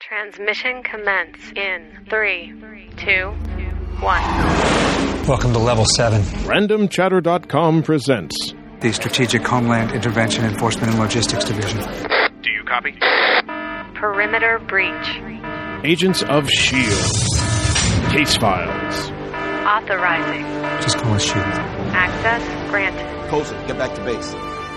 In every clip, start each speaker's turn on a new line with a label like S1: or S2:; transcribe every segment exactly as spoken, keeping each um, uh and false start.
S1: Transmission commence in three, two, one.
S2: Welcome to Level seven.
S3: Random Chatter dot com presents
S2: the Strategic Homeland Intervention Enforcement and Logistics Division.
S3: Do you copy?
S1: Perimeter breach.
S3: Agents of S H I E L D. Case files.
S1: Authorizing.
S2: Just call us S H I E L D.
S1: Access granted.
S4: Coulson, get back to base.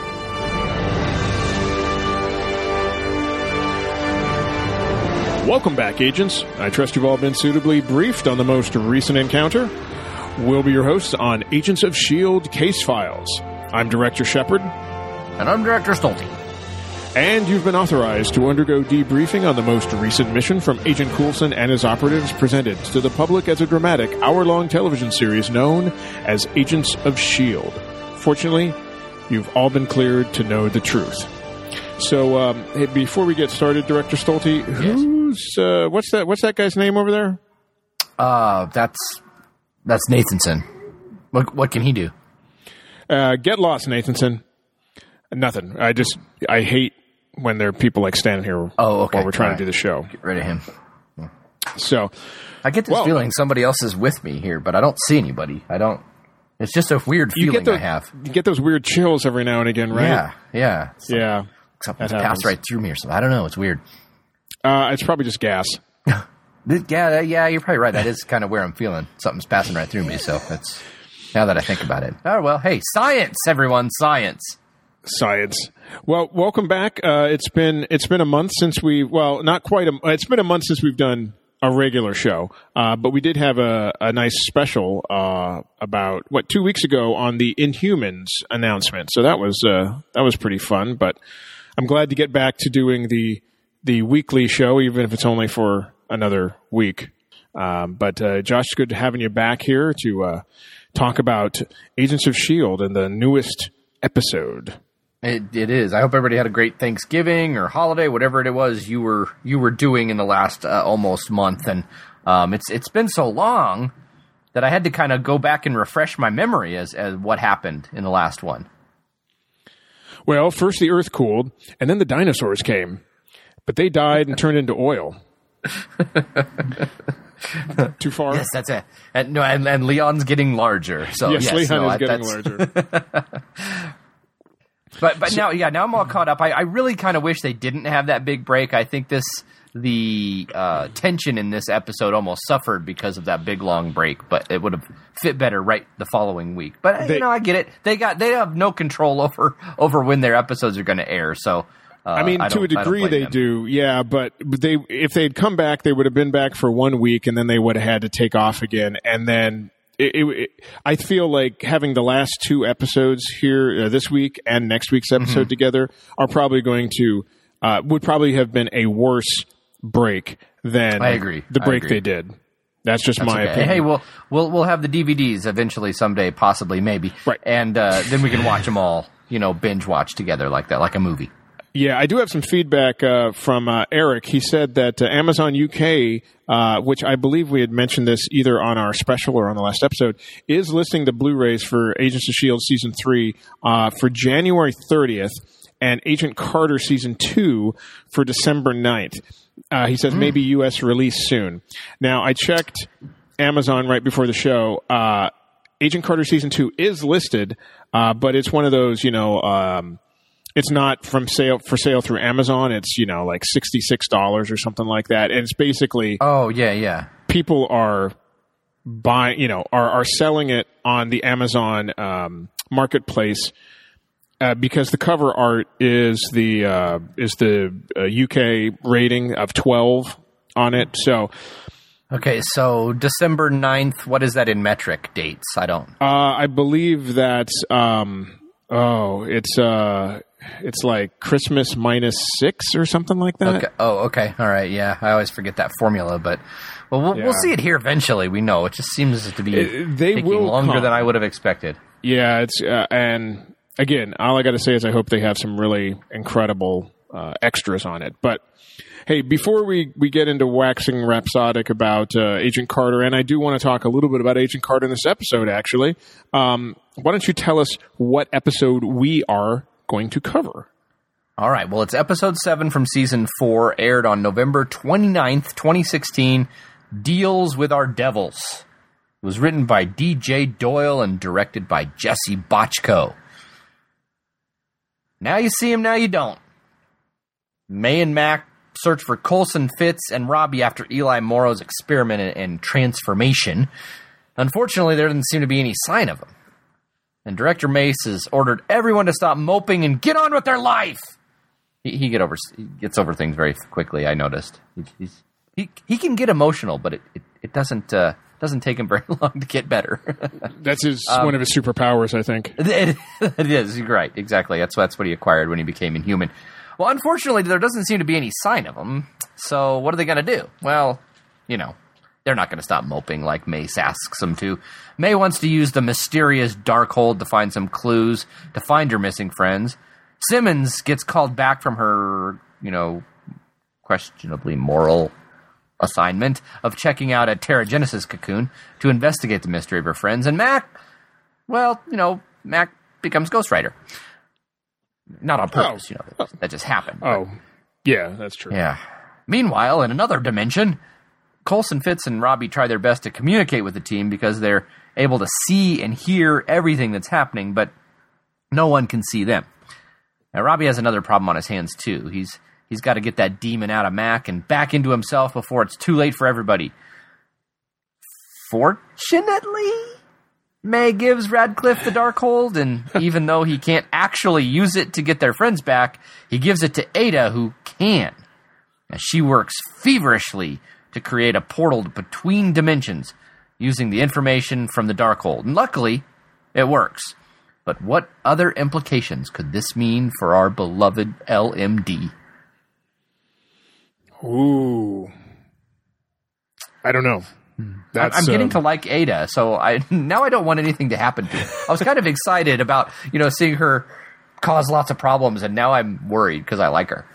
S3: Welcome back, agents. I trust you've all been suitably briefed on the most recent encounter. We'll be your hosts on Agents of S H I E L D Case Files. I'm Director Shepard.
S5: And I'm Director Stolte.
S3: And you've been authorized to undergo debriefing on the most recent mission from Agent Coulson and his operatives, presented to the public as a dramatic hour-long television series known as Agents of S H I E L D. Fortunately, you've all been cleared to know the truth. So, um, hey, before we get started, Director Stolte, who's uh, what's that? What's that guy's name over there?
S5: Uh, that's that's Nathanson. What what can he do?
S3: Uh, get lost, Nathanson. Nothing. I just I hate when there are people like standing here
S5: oh, okay.
S3: while we're trying
S5: right.
S3: to do the show.
S5: Get rid of him. Yeah.
S3: So,
S5: I get this
S3: well,
S5: feeling somebody else is with me here, but I don't see anybody. I don't. It's just a weird feeling
S3: you get those,
S5: I have.
S3: You get those weird chills every now and again, right?
S5: Yeah, yeah,
S3: so, yeah.
S5: Something's passed right through me or something. I don't know. It's weird.
S3: Uh, it's probably just gas.
S5: yeah, yeah, you're probably right. That is kind of where I'm feeling. Something's passing right through me. So that's now that I think about it. Oh well, hey, science, everyone, science.
S3: Science. Well, welcome back. Uh, it's been it's been a month since we well, not quite a. It's been a month since we've done a regular show, uh, but we did have a, a nice special uh, about what two weeks ago on the Inhumans announcement. So that was uh, that was pretty fun. But I'm glad to get back to doing the the weekly show, even if it's only for another week. Um, but uh, Josh, it's good having you back here to uh, talk about Agents of S H I E L D and the newest episode.
S5: It, it is. I hope everybody had a great Thanksgiving or holiday, whatever it was you were you were doing in the last uh, almost month. And um, it's it's been so long that I had to kind of go back and refresh my memory as as what happened in the last one.
S3: Well, first the Earth cooled, and then the dinosaurs came, but they died and turned into oil. Too far?
S5: Yes, that's it. And no, and, and Leon's getting larger. So
S3: yes,
S5: yes
S3: Leon
S5: no,
S3: is
S5: I,
S3: getting larger.
S5: But but
S3: so,
S5: now yeah now I'm all caught up. I, I really kind of wish they didn't have that big break. I think this the uh, tension in this episode almost suffered because of that big long break. But it would have fit better right the following week. But they, you know I get it. They got they have no control over over when their episodes are going to air. So uh,
S3: I mean,
S5: I
S3: to a degree they
S5: them.
S3: do, yeah. But they if they'd come back, they would have been back for one week, and then they would have had to take off again, and then. It, it, I feel like having the last two episodes here uh, this week and next week's episode mm-hmm. together are probably going to uh, would probably have been a worse break than
S5: I agree.
S3: the break
S5: I agree.
S3: they did. That's just That's my
S5: okay.
S3: opinion.
S5: Hey, we'll we'll we'll have the D V Ds eventually someday, possibly, maybe,
S3: right?
S5: And uh, then we can watch them all, you know, binge watch together like that, like a movie.
S3: Yeah, I do have some feedback uh, from uh, Eric. He said that uh, Amazon U K, uh, which I believe we had mentioned this either on our special or on the last episode, is listing the Blu-rays for Agents of S H I E L D Season three uh, for January thirtieth and Agent Carter Season two for December ninth. Uh, he says mm. maybe U S release soon. Now, I checked Amazon right before the show. Uh, Agent Carter Season two is listed, uh, but it's one of those, you know... Um, It's not from sale for sale through Amazon. It's, you know, like sixty-six dollars or something like that. And it's basically
S5: oh yeah yeah
S3: people are buying, you know, are are selling it on the Amazon um, marketplace uh, because the cover art is the uh, is the uh, U K rating of twelve on it. So
S5: okay, so December ninth. What is that in metric dates? I don't.
S3: Uh, I believe that's um, oh, it's uh. It's like Christmas minus six or something like that.
S5: Okay. Oh, okay. All right. Yeah, I always forget that formula, but well, we'll,
S3: yeah.
S5: we'll see it here eventually. We know it just seems to be
S3: it, they
S5: taking
S3: will
S5: longer
S3: come.
S5: than I would have expected.
S3: Yeah, it's uh, and again, all I got to say is I hope they have some really incredible uh, extras on it. But hey, before we, we get into waxing rhapsodic about uh, Agent Carter, and I do want to talk a little bit about Agent Carter in this episode, actually. Um, why don't you tell us what episode we are going to cover?
S5: All right. Well, it's episode seven from season four, aired on November twenty-ninth, twenty sixteen. Deals with Our Devils. It was written by D J Doyle and directed by Jesse Bochco. Now you see him, now you don't. May and Mac search for Coulson, Fitz, and Robbie after Eli Morrow's experiment in, in transformation. Unfortunately, there doesn't seem to be any sign of him. And Director Mace has ordered everyone to stop moping and get on with their life. He, he, get over, he gets over things very quickly, I noticed. He, he's, he, he can get emotional, but it, it, it doesn't... Uh, Doesn't take him very long to get better.
S3: That's his
S5: um,
S3: one of his superpowers, I think.
S5: It, it is. You're right. Exactly. That's that's what he acquired when he became inhuman. Well, unfortunately, there doesn't seem to be any sign of him. So what are they going to do? Well, you know, they're not going to stop moping like Mace asks them to. May wants to use the mysterious Darkhold to find some clues to find her missing friends. Simmons gets called back from her, you know, questionably moral assignment of checking out a Terrigenesis cocoon to investigate the mystery of her friends. And Mac, well, you know, Mac becomes Ghost Rider. Not on purpose, oh. you know, that, that just happened.
S3: Oh, but, yeah, that's true.
S5: Yeah. Meanwhile, in another dimension, Coulson, Fitz, and Robbie try their best to communicate with the team because they're able to see and hear everything that's happening, but no one can see them. Now, Robbie has another problem on his hands, too. He's He's got to get that demon out of Mac and back into himself before it's too late for everybody. Fortunately, May gives Radcliffe the Darkhold, and even though he can't actually use it to get their friends back, he gives it to Ada, who can. As she works feverishly to create a portal between dimensions using the information from the Darkhold. And luckily, it works. But what other implications could this mean for our beloved L M D?
S3: Ooh, I don't know. That's,
S5: I'm getting
S3: um,
S5: to like Ada, so I now I don't want anything to happen to her. I was kind of excited about, you know, seeing her cause lots of problems, and now I'm worried because I like her.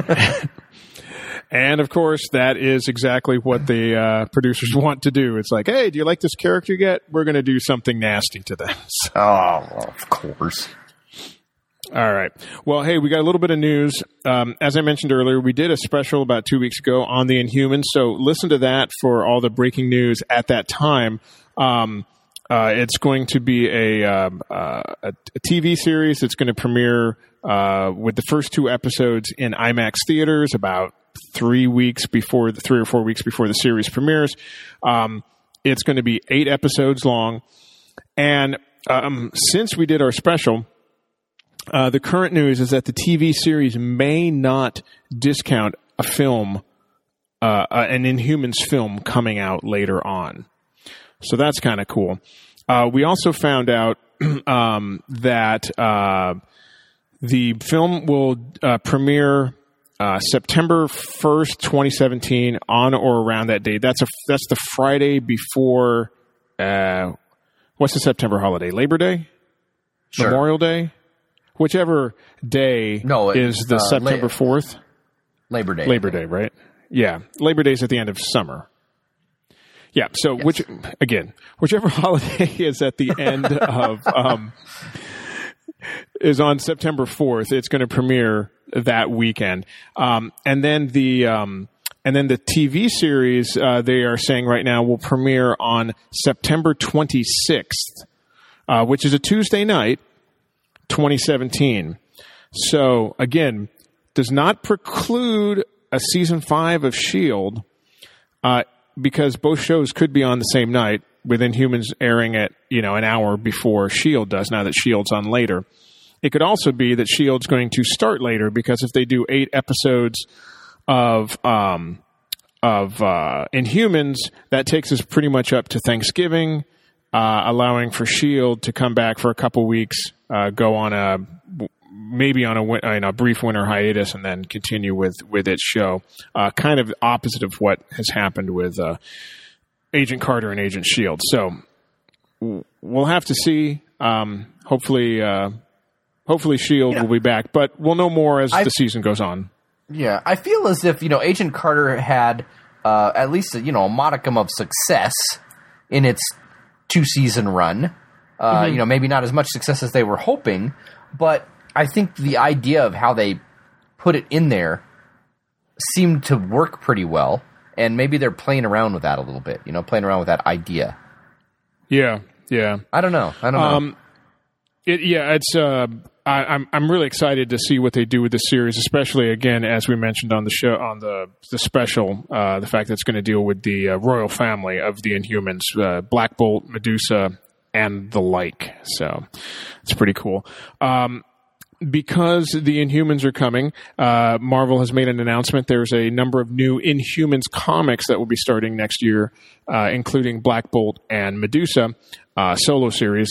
S3: And of course, that is exactly what the uh, producers want to do. It's like, hey, do you like this character yet? We're going to do something nasty to them. So,
S5: oh, well, of course.
S3: All right. Well, hey, we got a little bit of news. Um, as I mentioned earlier, we did a special about two weeks ago on the Inhumans, so listen to that for all the breaking news at that time. Um, uh, it's going to be a, um, uh, a, a T V series that's going to premiere uh, with the first two episodes in IMAX theaters about three weeks before, the, three or four weeks before the series premieres. Um, it's going to be eight episodes long. And um, since we did our special... Uh, the current news is that the T V series may not discount a film, uh, an Inhumans film coming out later on. So that's kind of cool. Uh, we also found out um, that uh, the film will uh, premiere uh, September first, twenty seventeen, on or around that date. That's a that's the Friday before. Uh, what's the September holiday? Labor Day,
S5: Sure.
S3: Memorial Day. Whichever day
S5: no, it,
S3: is the
S5: uh,
S3: September fourth.
S5: Labor Day.
S3: Labor Day, right? Yeah. Labor Day is at the end of summer. Yeah. So,
S5: yes.
S3: which again, whichever holiday is at the end of, um, is on September fourth, it's going to premiere that weekend. Um, and then the, um, and then the T V series, uh, they are saying right now will premiere on September twenty-sixth, uh, which is a Tuesday night. twenty seventeen. So, again, does not preclude a season five of S H I E L D uh, because both shows could be on the same night, with Inhumans airing at, you know, an hour before S H I E L D does, now that S H I E L D's on later. It could also be that S H I E L D's going to start later, because if they do eight episodes of um, of uh, Inhumans, that takes us pretty much up to Thanksgiving, uh, allowing for S H I E L D to come back for a couple weeks, uh, go on a maybe on a, in a brief winter hiatus, and then continue with, with its show. Uh, kind of opposite of what has happened with uh, Agent Carter and Agent S H I E L D. So we'll have to see. Um, hopefully, uh, hopefully S H I E L D yeah. will be back, but we'll know more as I've, the season goes on.
S5: Yeah, I feel as if, you know, Agent Carter had uh, at least, you know, a modicum of success in its two-season run. Uh, mm-hmm. You know, maybe not as much success as they were hoping, but I think the idea of how they put it in there seemed to work pretty well, and maybe they're playing around with that a little bit, you know, playing around with that idea.
S3: Yeah, yeah.
S5: I don't know. I don't know.
S3: Um, it, yeah, it's. Uh, I, I'm I'm really excited to see what they do with this series, especially again as we mentioned on the show on the the special, uh, the fact that it's going to deal with the uh, royal family of the Inhumans, uh, Black Bolt, Medusa, and the like. So it's pretty cool. Um, Because the Inhumans are coming, uh, Marvel has made an announcement. There's a number of new Inhumans comics that will be starting next year, uh, including Black Bolt and Medusa uh, solo series.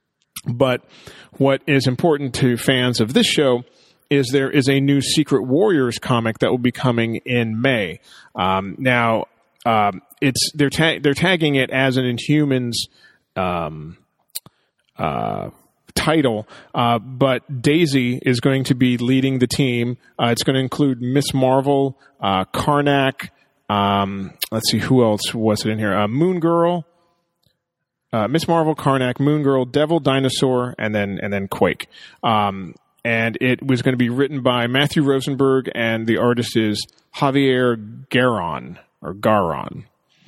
S3: But what is important to fans of this show is there is a new Secret Warriors comic that will be coming in May. Um, now, um, it's they're ta- they're tagging it as an Inhumans Um, uh, title, uh, but Daisy is going to be leading the team. Uh, it's going to include Miss Marvel, uh, Karnak. Um, let's see, who else was it in here? Uh, Moon Girl, uh, Miss Marvel, Karnak, Moon Girl, Devil, Dinosaur, and then and then Quake. Um, and it was going to be written by Matthew Rosenberg, and the artist is Javier Garon or Garon.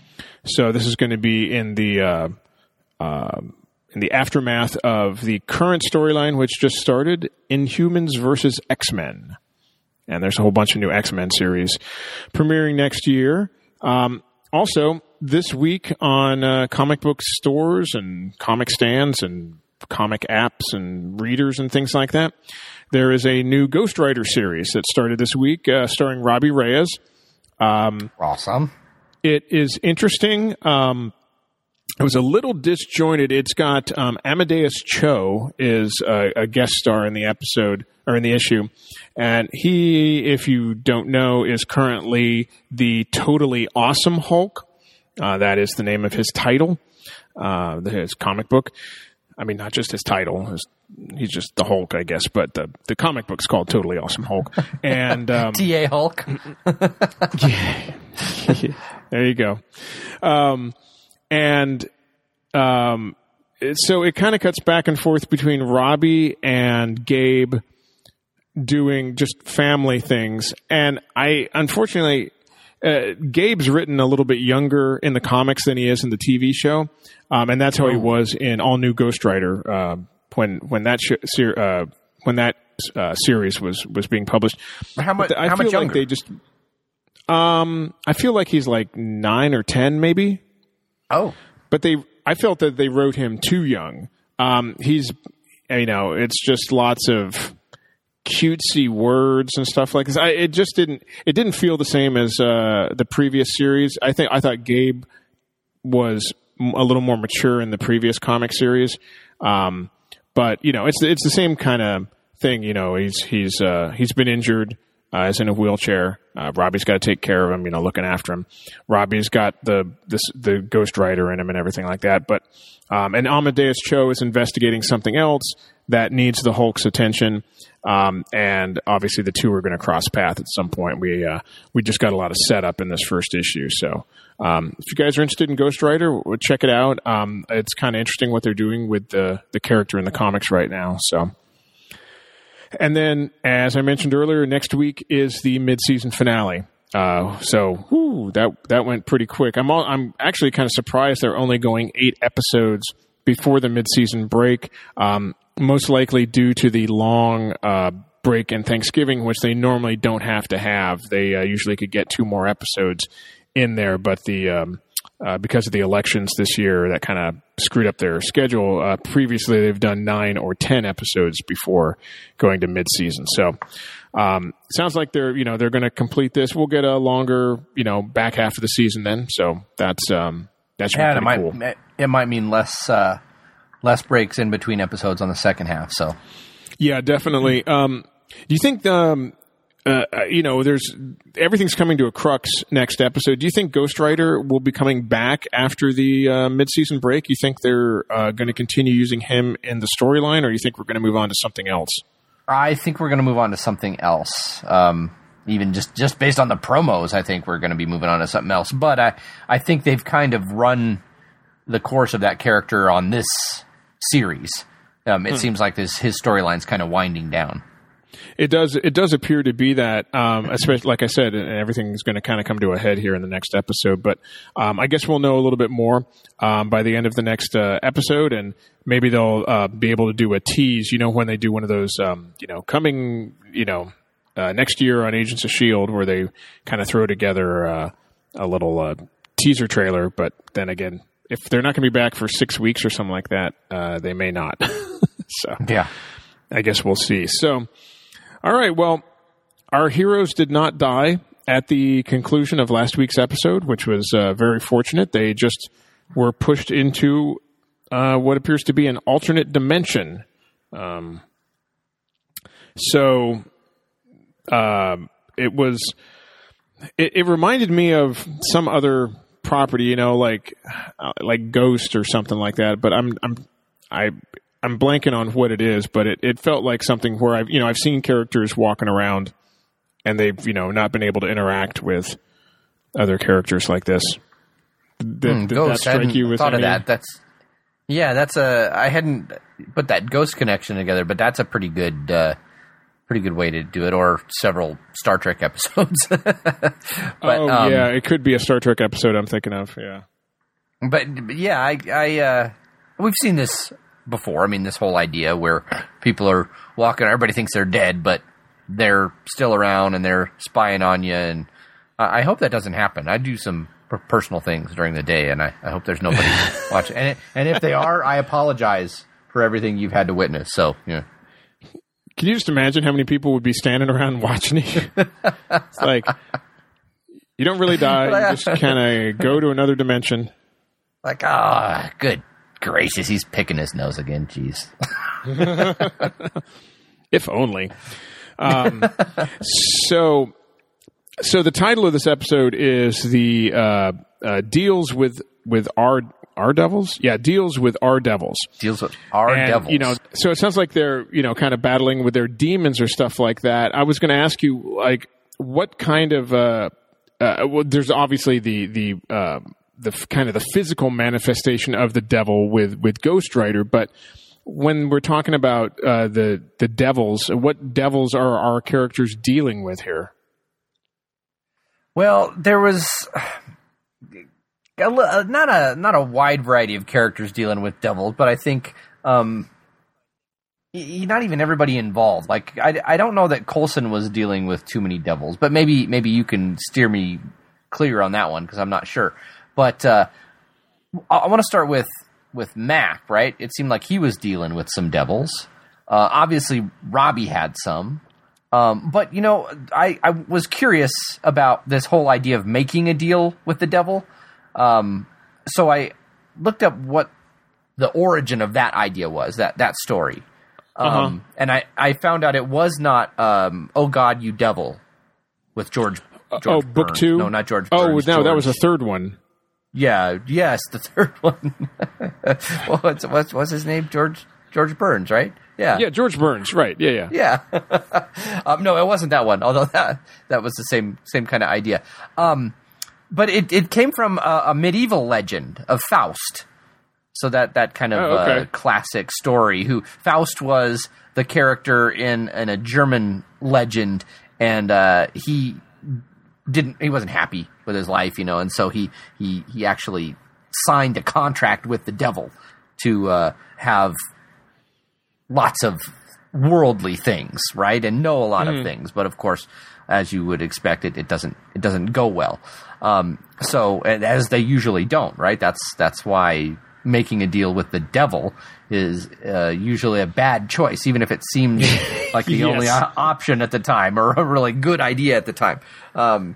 S3: So this is going to be in the uh, uh, in the aftermath of the current storyline, which just started, Inhumans versus X-Men. And there's a whole bunch of new X-Men series premiering next year. Um, also, this week on uh, comic book stores and comic stands and comic apps and readers and things like that, there is a new Ghost Rider series that started this week, uh, starring Robbie Reyes. Um,
S5: awesome.
S3: It is interesting. Um, It was a little disjointed. It's got um, Amadeus Cho is a, a guest star in the episode or in the issue, and he, if you don't know, is currently the Totally Awesome Hulk. Uh, that is the name of his title, uh, his comic book. I mean, not just his title. His, he's just the Hulk, I guess, but the the comic book's called Totally Awesome Hulk. And um,
S5: T A Hulk.
S3: yeah. There you go. Um, And um, so it kind of cuts back and forth between Robbie and Gabe doing just family things. And I, unfortunately, uh, Gabe's written a little bit younger in the comics than he is in the T V show. Um, and that's how he was in All New Ghost Rider uh, when when that sh- ser- uh, when that uh, series was, was being published.
S5: How much?
S3: I
S5: how
S3: feel
S5: much
S3: like
S5: younger?
S3: they just. Um, I feel like he's like nine or ten, maybe.
S5: Oh,
S3: but they, I felt that they wrote him too young. Um, he's, you know, it's just lots of cutesy words and stuff like this. I, it just didn't, it didn't feel the same as uh, the previous series. I think I thought Gabe was a little more mature in the previous comic series, um, but you know, it's it's the same kind of thing. You know, he's he's uh, he's been injured. Uh, is in a wheelchair. Uh, Robbie's got to take care of him, you know, looking after him. Robbie's got the this, the Ghost Rider in him and everything like that. But um, and Amadeus Cho is investigating something else that needs the Hulk's attention. Um, and obviously, the two are going to cross path at some point. We uh, we just got a lot of setup in this first issue. So um, if you guys are interested in Ghost Rider, check it out. Um, it's kind of interesting what they're doing with the the character in the comics right now. So. And then, as I mentioned earlier, next week is the mid-season finale. Uh, so, whew, that that went pretty quick. I'm all, I'm actually kind of surprised they're only going eight episodes before the mid-season break, um, most likely due to the long uh, break in Thanksgiving, which they normally don't have to have. They uh, usually could get two more episodes in there, but the um, uh, because of the elections this year, that kind of screwed up their schedule. Uh, previously, they've done nine or ten episodes before going to mid-season. So, um, sounds like they're you know they're going to complete this. We'll get a longer you know back half of the season then. So that's um, that should
S5: yeah,
S3: be
S5: it might
S3: cool.
S5: it might mean less uh, less breaks in between episodes on the second half. So,
S3: yeah, definitely. Um, do you think um, uh, you know there's everything's coming to a crux next episode? Do you think Ghost Rider will be coming back after the uh, mid-season break? You think they're uh, going to continue using him in the storyline, or you think we're going to move on to something else?
S5: I think we're going to move on to something else. Um, even just, just based on the promos, I think we're going to be moving on to something else. But I, I think they've kind of run the course of that character on this series. Um, it hmm. seems like this his storyline's kind of winding down.
S3: It does. It does appear to be that, um, especially like I said, and everything's going to kind of come to a head here in the next episode. But um, I guess we'll know a little bit more um, by the end of the next uh, episode, and maybe they'll uh, be able to do a tease. You know, when they do one of those, um, you know, coming, you know, uh, next year on Agents of S H I E L D, where they kind of throw together uh, a little uh, teaser trailer. But then again, if they're not going to be back for six weeks or something like that, uh, they may not. So
S5: yeah,
S3: I guess we'll see. So. All right, well, our heroes did not die at the conclusion of last week's episode, which was uh, very fortunate. They just were pushed into uh, what appears to be an alternate dimension. Um, so uh, it was, it, it reminded me of some other property, you know, like uh, like Ghost or something like that. But I'm I'm I. I'm blanking on what it is, but it, it felt like something where I've, you know, I've seen characters walking around and they've, you know, not been able to interact with other characters like this. Did,
S5: mm,
S3: did
S5: Ghost,
S3: that strike
S5: I
S3: you with
S5: thought
S3: any?
S5: of that. That's, yeah, that's a, I hadn't put that Ghost connection together, but that's a pretty good, uh, pretty good way to do it, or several Star Trek episodes. but,
S3: oh,
S5: um,
S3: yeah, it could be a Star Trek episode I'm thinking of, yeah.
S5: But, but yeah, I, I, uh, we've seen this before. I mean, this whole idea where people are walking, everybody thinks they're dead, but they're still around and they're spying on you. And I hope that doesn't happen. I do some personal things during the day, and I, I hope there's nobody watching. And, and if they are, I apologize for everything you've had to witness. So, yeah.
S3: Can you just imagine how many people would be standing around watching you? It's like, you don't really die. You just kind of go to another dimension.
S5: Like, ah, oh, good gracious, he's picking his nose again. Jeez.
S3: If only. Um, so, so the title of this episode is the uh, uh, deals with with our our devils. Yeah, deals with our devils.
S5: Deals with our
S3: and,
S5: devils.
S3: You know, so it sounds like they're you know kind of battling with their demons or stuff like that. I was going to ask you, like, what kind of uh, uh, well, there's obviously the the uh, the kind of the physical manifestation of the devil with, with Ghost Rider, but when we're talking about uh, the the devils, what devils are our characters dealing with here?
S5: Well, there was a, not a not a wide variety of characters dealing with devils, but I think um, not even everybody involved. Like I, I don't know that Coulson was dealing with too many devils, but maybe maybe you can steer me clear on that one because I'm not sure. But uh, I, I want to start with, with Mac, right? It seemed like he was dealing with some devils. Uh, obviously, Robbie had some. Um, but, you know, I, I was curious about this whole idea of making a deal with the devil. Um, so I looked up what the origin of that idea was, that, that story. Um, uh-huh. And I, I found out it was not um, Oh God, You Devil with George, George
S3: Oh,
S5: Burns.
S3: book two?
S5: No, not George
S3: Oh,
S5: Burns.
S3: no,
S5: George.
S3: that was a third one.
S5: Yeah, yes, the third one. well, what's, what's what's his name? George George Burns, right? Yeah,
S3: yeah, George Burns, right? Yeah, yeah,
S5: yeah. um, no, it wasn't that one. Although that that was the same same kind of idea. Um, but it it came from a, a medieval legend of Faust. So that that kind of
S3: oh, okay.
S5: uh, classic story. Who Faust was the character in in a German legend, and uh, he. Didn't he wasn't happy with his life, you know, and so he he he actually signed a contract with the devil to uh, have lots of worldly things, right, and know a lot mm. of things. But of course, as you would expect, it it doesn't it doesn't go well. Um, so and as they usually don't, right? That's that's why making a deal with the devil is uh, usually a bad choice, even if it seems like the yes. only o- option at the time or a really good idea at the time. Um,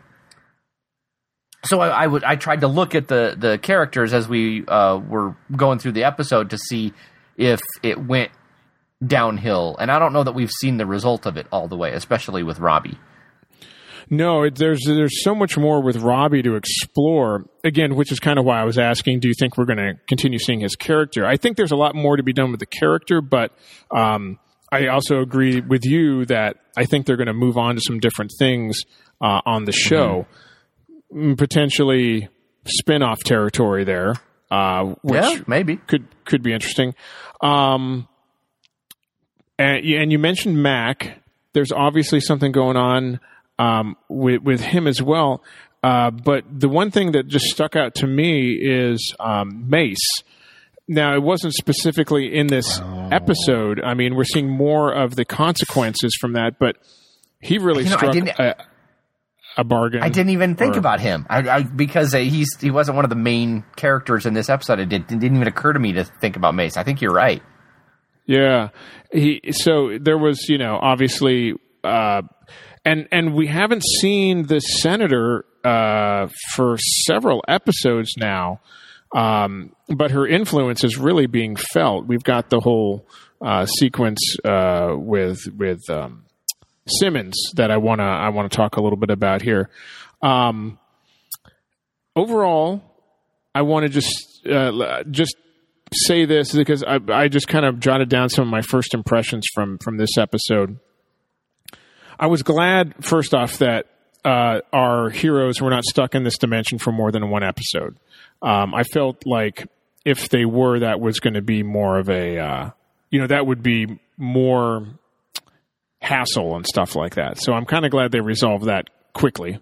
S5: so I, I would I tried to look at the, the characters as we uh, were going through the episode to see if it went downhill, and I don't know that we've seen the result of it all the way, especially with Robbie.
S3: No, it, there's there's so much more with Robbie to explore, again, which is kind of why I was asking, do you think we're going to continue seeing his character? I think there's a lot more to be done with the character, but um, I also agree with you that I think they're going to move on to some different things uh, on the show, mm-hmm. potentially spin-off territory there, uh, which
S5: yeah, maybe.
S3: could could be interesting. Um, and, and you mentioned Mac. there's obviously something going on um, with with him as well. Uh, but the one thing that just stuck out to me is um, Mace. Now, it wasn't specifically in this oh. episode. I mean, we're seeing more of the consequences from that, but he really you know, struck a, a bargain.
S5: I didn't even think
S3: or,
S5: about him I, I, because he's he wasn't one of the main characters in this episode. It, did, it didn't even occur to me to think about Mace. I think you're right.
S3: Yeah. He. So there was, you know, obviously, uh, and and we haven't seen the senator uh, for several episodes now. Um, but her influence is really being felt. We've got the whole uh, sequence uh, with with um, Simmons that I wanna I wanna talk a little bit about here. Um, overall, I want to just uh, just say this because I, I just kind of jotted down some of my first impressions from from this episode. I was glad, first off, that uh, our heroes were not stuck in this dimension for more than one episode. Um, I felt like if they were, that was going to be more of a, uh, you know, that would be more hassle and stuff like that. So I'm kind of glad they resolved that quickly.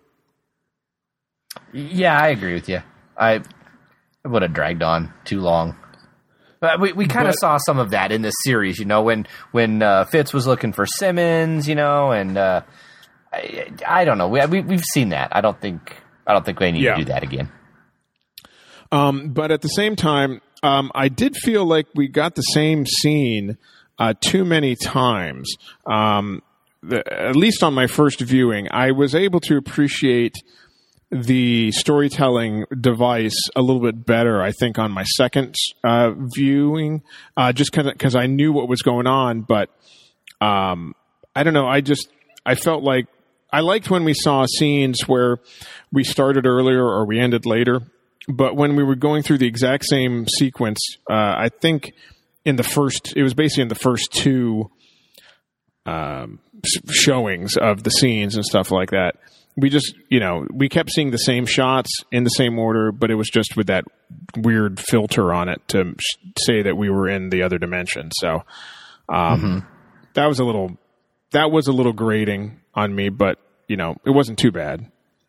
S5: Yeah, I agree with you. I it would have dragged on too long. But we we kind of saw some of that in this series, you know, when when uh, Fitz was looking for Simmons, you know, and uh, I, I don't know. We, we we've seen that. I don't think I don't think we need yeah. to do that again.
S3: Um, but at the same time, um, I did feel like we got the same scene uh, too many times. Um, the, at least on my first viewing, I was able to appreciate the storytelling device a little bit better, I think, on my second uh, viewing, uh, just because I knew what was going on. But um, I don't know. I just I felt like I liked when we saw scenes where we started earlier or we ended later. But when we were going through the exact same sequence, uh, I think in the first, it was basically in the first two um, showings of the scenes and stuff like that. We just, you know, we kept seeing the same shots in the same order, but it was just with that weird filter on it to say that we were in the other dimension. So um, mm-hmm. that was a little, that was a little grating on me, but you know, it wasn't too bad.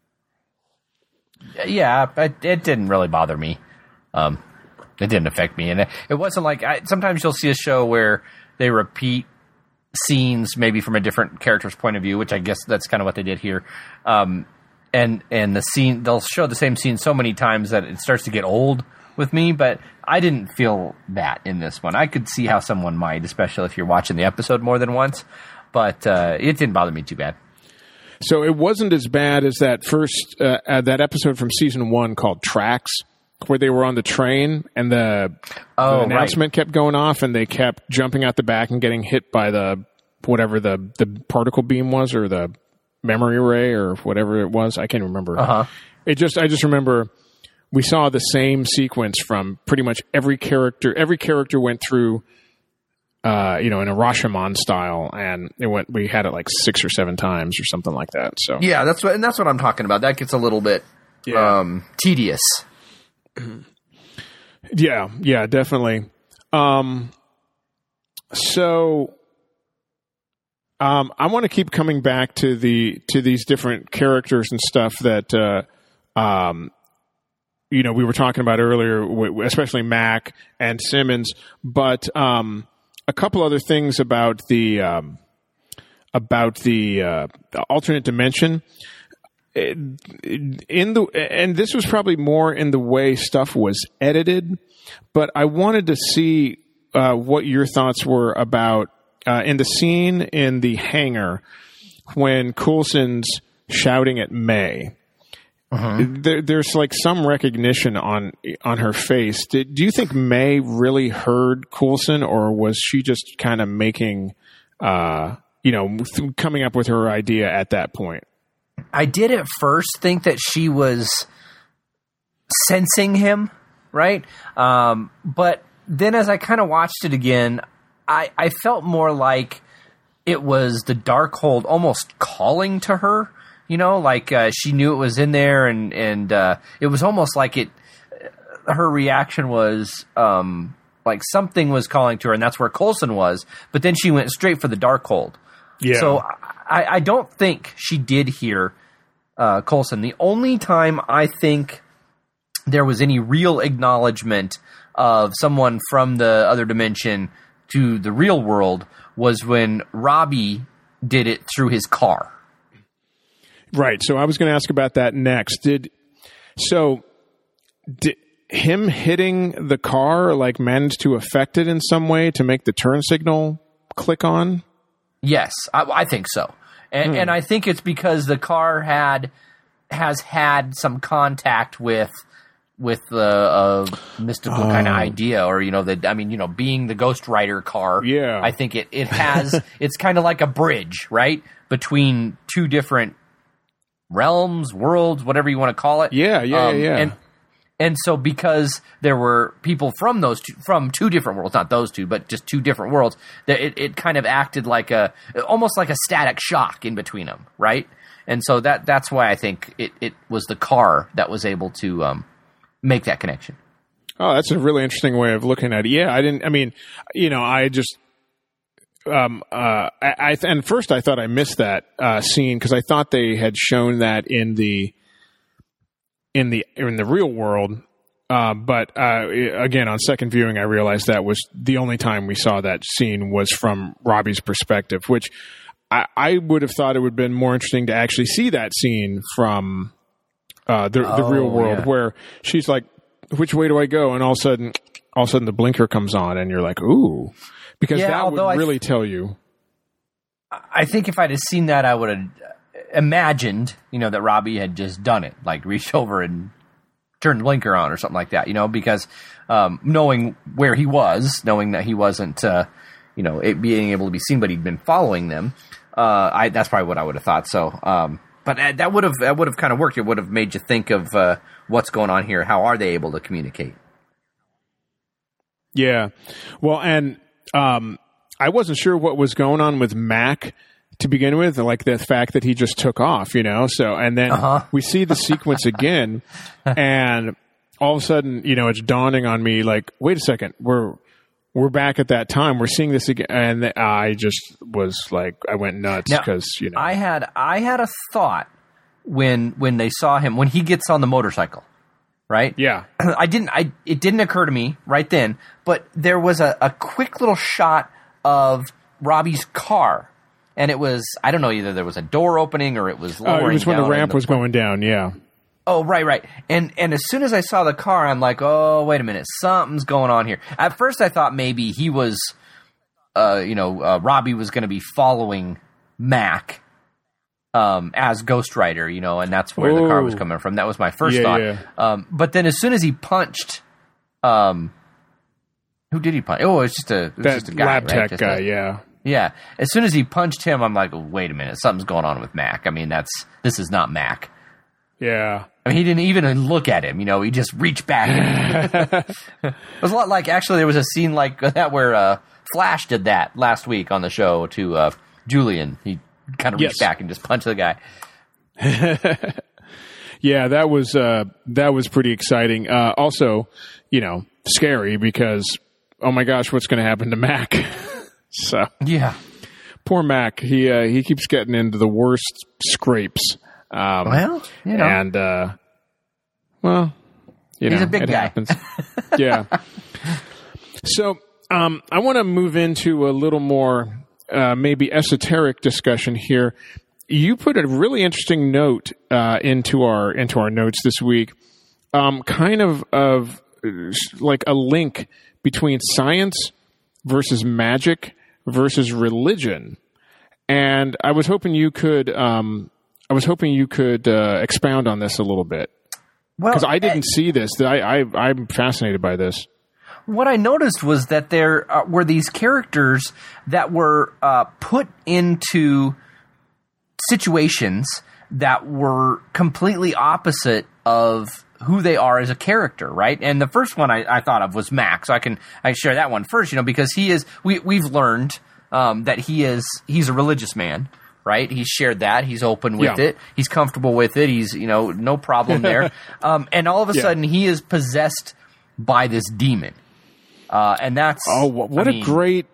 S5: Yeah, it, it didn't really bother me. Um, it didn't affect me, and it, it wasn't like I, sometimes you'll see a show where they repeat scenes, maybe from a different character's point of view, which I guess that's kind of what they did here. Um, and and the scene, they'll show the same scene so many times that it starts to get old with me. But I didn't feel that in this one. I could see how someone might, especially if you're watching the episode more than once. But uh, it didn't bother me too bad.
S3: So it wasn't as bad as that first uh, uh, that episode from season one called Tracks, where they were on the train and the,
S5: oh,
S3: the announcement
S5: right.
S3: kept going off, and they kept jumping out the back and getting hit by the whatever the the particle beam was, or the memory ray, or whatever it was. I can't remember.
S5: Uh-huh.
S3: It just I just remember we saw the same sequence from pretty much every character. Every character went through. Uh, you know, in a Rashomon style, and it went. We had it like six or seven times, or something like that. So
S5: yeah, that's what, and that's what I'm talking about. That gets a little bit yeah. um, tedious.
S3: yeah, yeah, definitely. Um, so, um, I want to keep coming back to the to these different characters and stuff that, uh, um, you know, we were talking about earlier, especially Mac and Simmons, but um. A couple other things about the um, about the, uh, the alternate dimension. In the and this was probably more in the way stuff was edited, but I wanted to see uh, what your thoughts were about uh, in the scene in the hangar when Coulson's shouting at May. Uh-huh. There, there's like some recognition on on her face. Did, do you think May really heard Coulson, or was she just kind of making, uh, you know, th- coming up with her idea at that point?
S5: I did at first think that she was sensing him, right? Um, but then as I kind of watched it again, I, I felt more like it was the Darkhold almost calling to her. You know, like uh, she knew it was in there, and and uh, it was almost like it. Her reaction was um, like something was calling to her, and that's where Coulson was. But then she went straight for the Darkhold.
S3: Yeah.
S5: So I, I don't think she did hear uh, Coulson. The only time I think there was any real acknowledgement of someone from the other dimension to the real world was when Robbie did it through his car.
S3: Right. So I was going to ask about that next. Did so did him hitting the car like manage to affect it in some way to make the turn signal click on?
S5: Yes, I, I think so. And, hmm. and I think it's because the car had has had some contact with with the uh, mystical oh. kind of idea, or you know, the I mean, you know, being the Ghost Rider car.
S3: Yeah,
S5: I think it it has. It's kind of like a bridge, right, between two different realms, worlds, whatever you want to call it.
S3: Yeah, yeah,
S5: um,
S3: yeah.
S5: And and so because there were people from those two, from two different worlds, not those two, but just two different worlds, that it, it kind of acted like a almost like a static shock in between them, right? And so that that's why I think it, it was the car that was able to um, make that connection.
S3: Oh, that's a really interesting way of looking at it. Yeah, I didn't. I mean, you know, I just. Um. Uh. I. I and first, I thought I missed that uh, scene because I thought they had shown that in the in the in the real world. Uh, but uh, again, on second viewing, I realized that was the only time we saw that scene was from Robbie's perspective, which I, I would have thought it would have been more interesting to actually see that scene from uh, the the
S5: oh,
S3: real world,
S5: yeah.
S3: where she's like, "Which way do I go?" And all of a sudden, all of a sudden, the blinker comes on, and you're like, "Ooh." Because
S5: yeah,
S3: that would
S5: I
S3: really
S5: th-
S3: tell you.
S5: I think if I'd have seen that, I would have imagined, you know, that Robbie had just done it, like reached over and turned the blinker on or something like that, you know, because um, knowing where he was, knowing that he wasn't, uh, you know, it being able to be seen, but he'd been following them, uh, I, that's probably what I would have thought. So, um, but that would have that would have kind of worked. It would have made you think of uh, what's going on here. How are they able to communicate?
S3: Yeah, well, and. Um, I wasn't sure what was going on with Mac to begin with, like the fact that he just took off, you know. So, and then uh-huh. we see the sequence again, and all of a sudden, you know, it's dawning on me, like, wait a second, we're we're back at that time. We're seeing this again, and I just was like, I went nuts because you know,
S5: I had I had a thought when when they saw him when he gets on the motorcycle. Right?
S3: Yeah.
S5: I didn't. I it didn't occur to me right then, but there was a, a quick little shot of Robbie's car, and it was I don't know either there was a door opening or it was lowering.
S3: Uh, it was when
S5: down
S3: the ramp
S5: the
S3: was going down. Yeah.
S5: Oh right, right. And and as soon as I saw the car, I'm like, oh wait a minute, something's going on here. At first, I thought maybe he was, uh, you know, uh, Robbie was going to be following Mac. Um, as Ghost Rider, you know, and that's where Ooh. the car was coming from. That was my first
S3: yeah,
S5: thought.
S3: Yeah.
S5: Um, but then as soon as he punched, um, who did he punch? Oh, it's just a, it was
S3: that
S5: just a guy,
S3: lab
S5: right?
S3: tech
S5: just
S3: guy,
S5: a,
S3: yeah.
S5: Yeah. As soon as he punched him, I'm like, oh, wait a minute, something's going on with Mac. I mean, that's, this is not Mac.
S3: Yeah.
S5: I mean, he didn't even look at him, you know, he just reached back. It was a lot like, actually, there was a scene like that where, uh, Flash did that last week on the show to, uh, Julian. He kind of reached
S3: yes.
S5: back and just punched the guy.
S3: Yeah, that was uh, that was pretty exciting. Uh, also, you know, scary because oh my gosh, what's going to happen to Mac? So
S5: yeah,
S3: poor Mac. He uh, he keeps getting into the worst scrapes. Um,
S5: well, you know,
S3: and uh, well, you
S5: he's
S3: know,
S5: a big
S3: it
S5: guy.
S3: happens. Yeah. So um, I want to move into a little more uh, maybe esoteric discussion here. You put a really interesting note uh, into our into our notes this week, um, kind of of like a link between science versus magic versus religion, and I was hoping you could um, I was hoping you could uh, expound on this a little bit because
S5: well,
S3: I didn't
S5: uh,
S3: see this. I, I I'm fascinated by this.
S5: What I noticed was that there uh, were these characters that were uh, put into situations that were completely opposite of who they are as a character, right? And the first one I, I thought of was Mac, so I can I share that one first, you know, because he is we we've learned um, that he is he's a religious man, right? He's shared that, he's open with
S3: yeah.
S5: it, he's comfortable with it, he's you know no problem there, um, and all of a
S3: yeah.
S5: sudden he is possessed by this demon, uh, and that's
S3: oh what
S5: I
S3: a
S5: mean,
S3: great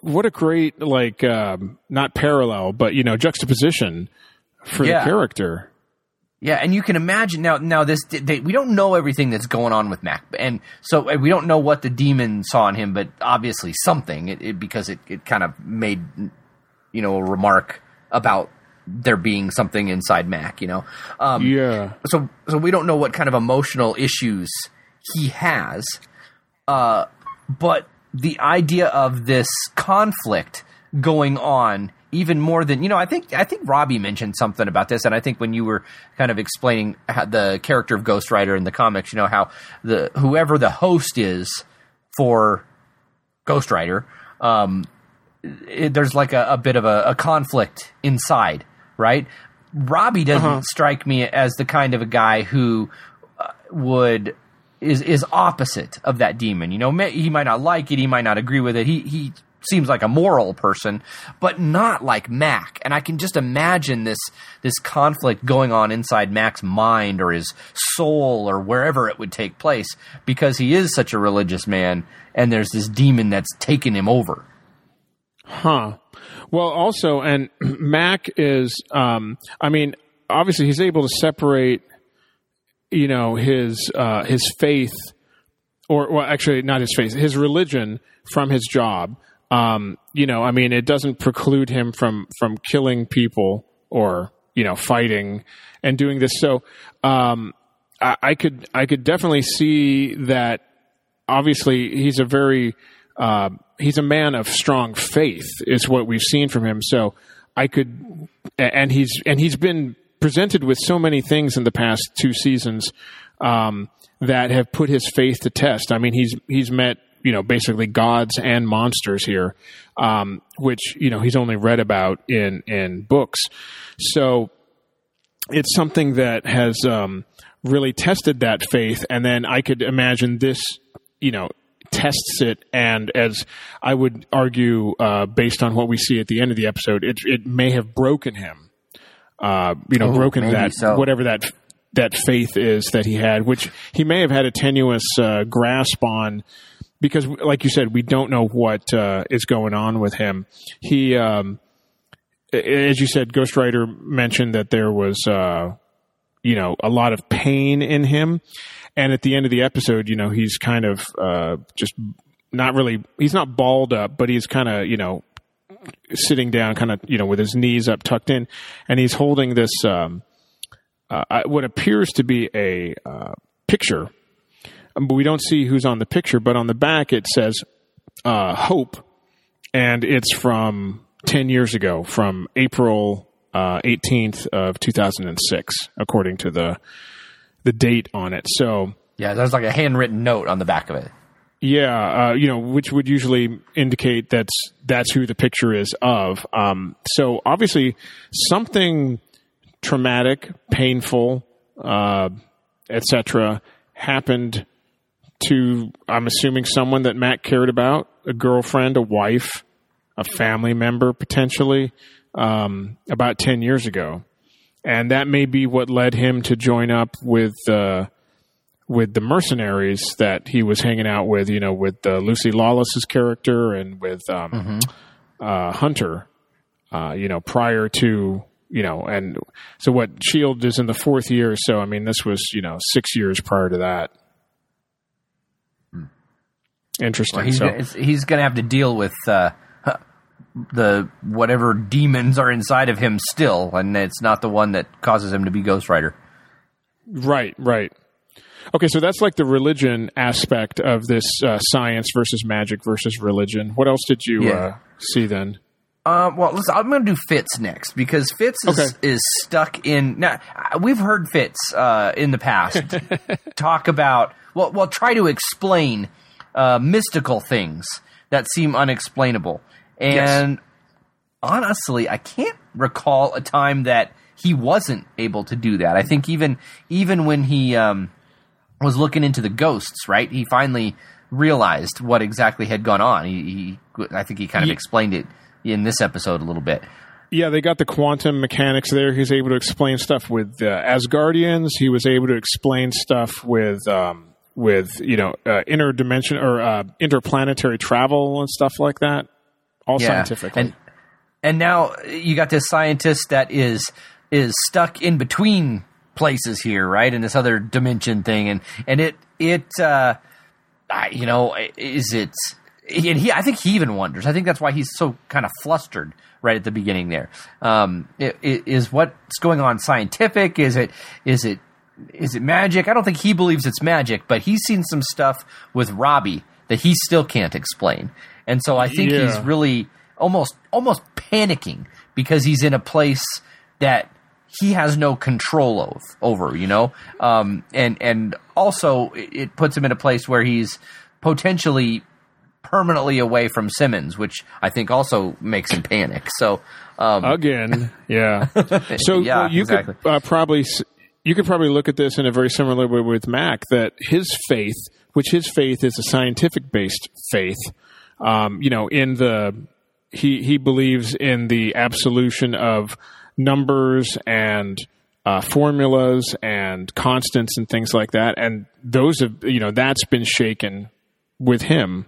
S3: what a great like um, not parallel, but you know juxtaposition for
S5: Yeah.
S3: the character.
S5: Yeah, and you can imagine now. Now this they, we don't know everything that's going on with Mac, and so we don't know what the demon saw in him, but obviously something it, it, because it, it kind of made you know a remark about there being something inside Mac. You know, um,
S3: Yeah.
S5: So so we don't know what kind of emotional issues he has, uh, but the idea of this conflict going on. Even more than you know, I think I think Robbie mentioned something about this, and I think when you were kind of explaining how the character of Ghost Rider in the comics, you know how the whoever the host is for Ghost Rider, um, it, there's like a, a bit of a, a conflict inside, right? Robbie doesn't
S3: Uh-huh.
S5: strike me as the kind of a guy who uh, would is is opposite of that demon. You know, may, he might not like it, he might not agree with it. He he. Seems like a moral person, but not like Mac. And I can just imagine this this conflict going on inside Mac's mind or his soul or wherever it would take place because he is such a religious man and there's this demon that's taken him over.
S3: Huh. Well, also, and Mac is, um, I mean, obviously he's able to separate, you know, his uh, his faith, or well, actually not his faith, his religion from his job. Um, you know, I mean, it doesn't preclude him from, from killing people or, you know, fighting and doing this. So, um, I, I could, I could definitely see that obviously he's a very, uh, he's a man of strong faith is what we've seen from him. So I could, and he's, and he's been presented with so many things in the past two seasons, um, that have put his faith to test. I mean, he's, he's met, you know, basically gods and monsters here, um, which, you know, he's only read about in, in books. So it's something that has um, really tested that faith. And then I could imagine this, you know, tests it. And as I would argue, uh, based on what we see at the end of the episode, it, it may have broken him, uh, you know,
S5: Ooh,
S3: broken
S5: maybe
S3: that,
S5: so.
S3: whatever that that faith is that he had, which he may have had a tenuous uh, grasp on. Because, like you said, we don't know what uh, is going on with him. He, um, as you said, Ghost Rider mentioned that there was, uh, you know, a lot of pain in him. And at the end of the episode, you know, he's kind of uh, just not really, he's not balled up, but he's kind of, you know, sitting down, kind of, you know, with his knees up, tucked in. And he's holding this, um, uh, what appears to be a uh, picture. But we don't see who's on the picture, but on the back it says uh, Hope, and it's from ten years ago, from April uh, eighteenth of two thousand six, according to the the date on it. So
S5: Yeah, there's like a handwritten note on the back of it.
S3: yeah, uh, you know, which would usually indicate that's that's who the picture is of. Um, so obviously something traumatic, painful, uh, et cetera, happened to, I'm assuming, someone that Mac cared about, a girlfriend, a wife, a family member, potentially, um, about ten years ago. And that may be what led him to join up with uh, with the mercenaries that he was hanging out with, you know, with uh, Lucy Lawless's character and with um, mm-hmm. uh, Hunter, uh, you know, prior to, you know, and so what, S H I E L D is in the fourth year, so, I mean, this was, you know, six years prior to that. Interesting.
S5: Well, he's,
S3: so,
S5: gonna, he's going to have to deal with uh, the whatever demons are inside of him still, and it's not the one that causes him to be Ghost Rider.
S3: Right, right. Okay, so that's like the religion aspect of this uh, science versus magic versus religion. What else did you
S5: Yeah.
S3: uh, see then?
S5: Um, well, listen, I'm going to do Fitz next because Fitz is,
S3: Okay.
S5: is stuck in. Now, we've heard Fitz uh, in the past talk about, well, well, try to explain uh, mystical things that seem unexplainable. And honestly, I can't recall a time that he wasn't able to do that. I think even even when he um, was looking into the ghosts, right, he finally realized what exactly had gone on. He, he I think he kind of
S3: Ye-
S5: explained it in this episode a little bit.
S3: Yeah, they got the quantum mechanics there. He was able to explain stuff with uh, Asgardians. He was able to explain stuff with, um, with you know, uh, interdimension or uh, interplanetary travel and stuff like that. all
S5: Yeah.
S3: scientifically.
S5: And and now you got this scientist that is is stuck in between places here, right, in this other dimension thing, and and it it uh, I, you know, is it? And he, I think he even wonders. I think that's why he's so kind of flustered right at the beginning there. Um, it, it, is what's going on scientific? Is it is it is it magic? I don't think he believes it's magic, but he's seen some stuff with Robbie that he still can't explain, and so I think
S3: Yeah.
S5: he's really almost almost panicking because he's in a place that he has no control of, over, you know, um, and and also it, it puts him in a place where he's potentially permanently away from Simmons, which I think also makes him panic. So um,
S3: Again, yeah. So
S5: Yeah,
S3: well, you
S5: exactly.
S3: could uh, probably s- you could probably look at this in a very similar way with Mac, that his faith, which his faith is a scientific based faith, um, you know, in the he he believes in the absolution of numbers and uh, formulas and constants and things like that, and those have, you know, that's been shaken with him.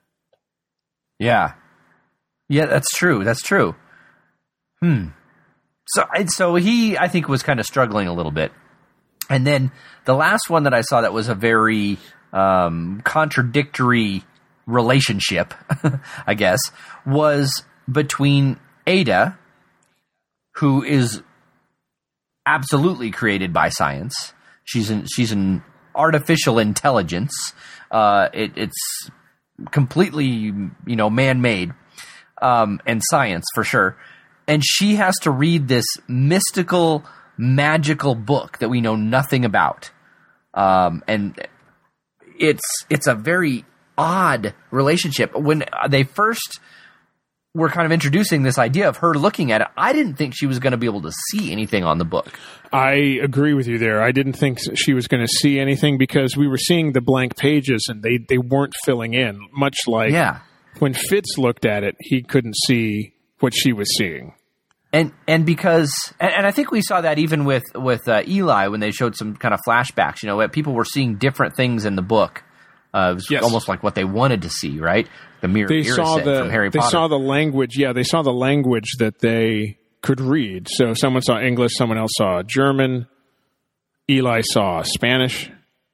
S5: yeah, yeah, that's true. That's true. Hmm. So I- so he, I think, was kind of struggling a little bit, and then the last one that I saw that was a very um, contradictory relationship, I guess, was between Ada, who is absolutely created by science. She's an, she's an artificial intelligence. Uh, it, it's completely, you know, man-made, um, and science for sure. And she has to read this mystical, magical book that we know nothing about. Um, and it's it's a very odd relationship. When they first were kind of introducing this idea of her looking at it, I didn't think she was going to be able to see anything on the book.
S3: I agree with you there. I didn't think she was going to see anything because we were seeing the blank pages and they, they weren't filling in, much like
S5: Yeah.
S3: when Fitz looked at it, he couldn't see what she was seeing.
S5: And and because and, and I think we saw that even with with uh, Eli when they showed some kind of flashbacks. You know, where people were seeing different things in the book. Uh, it was
S3: Yes.
S5: almost like what they wanted to see, right? The mirror
S3: They saw the
S5: from Harry
S3: they
S5: Potter.
S3: saw the language. Yeah, they saw the language that they could read. So someone saw English, someone else saw German. Eli saw Spanish.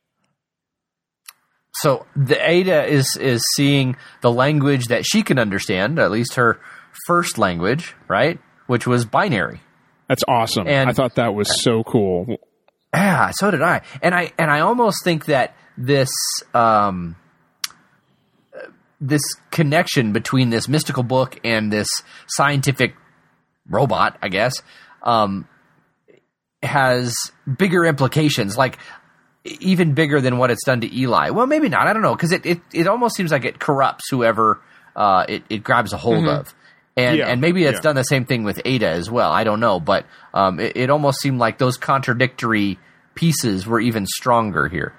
S5: So the Ada is is seeing the language that she can understand, at least her first language, right? Which was binary.
S3: That's awesome.
S5: And-
S3: I thought that was so cool.
S5: Yeah, so did I. And I and I almost think that this um, this connection between this mystical book and this scientific robot, I guess, um, has bigger implications, like even bigger than what it's done to Eli. Well, maybe not. I don't know, because it, it, it almost seems like it corrupts whoever uh, it, it grabs a hold of. And
S3: Yeah,
S5: and maybe it's
S3: yeah.
S5: done the same thing with Ada as well. I don't know, but um, it, it almost seemed like those contradictory pieces were even stronger here.